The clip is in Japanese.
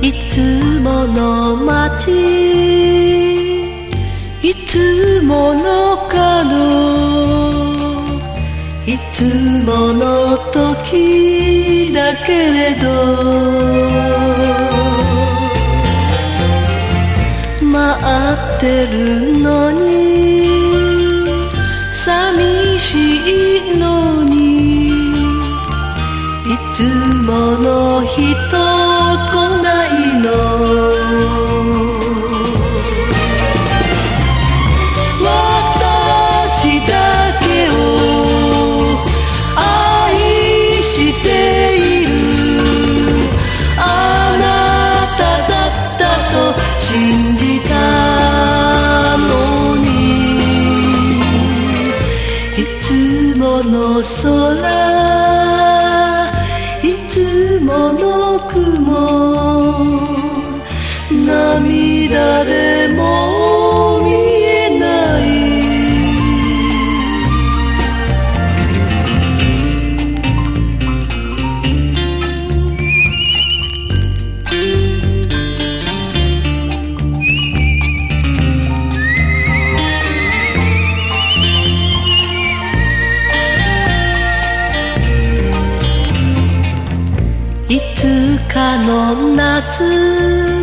いつもの街、いつもの角、いつもの時だけれど、待ってるのに寂しいのに、いつもの人来ないの。私だけを愛しているあなただったと信じたのに、いつもの空、いつもの雲、涙でも見えない。いつかの夏、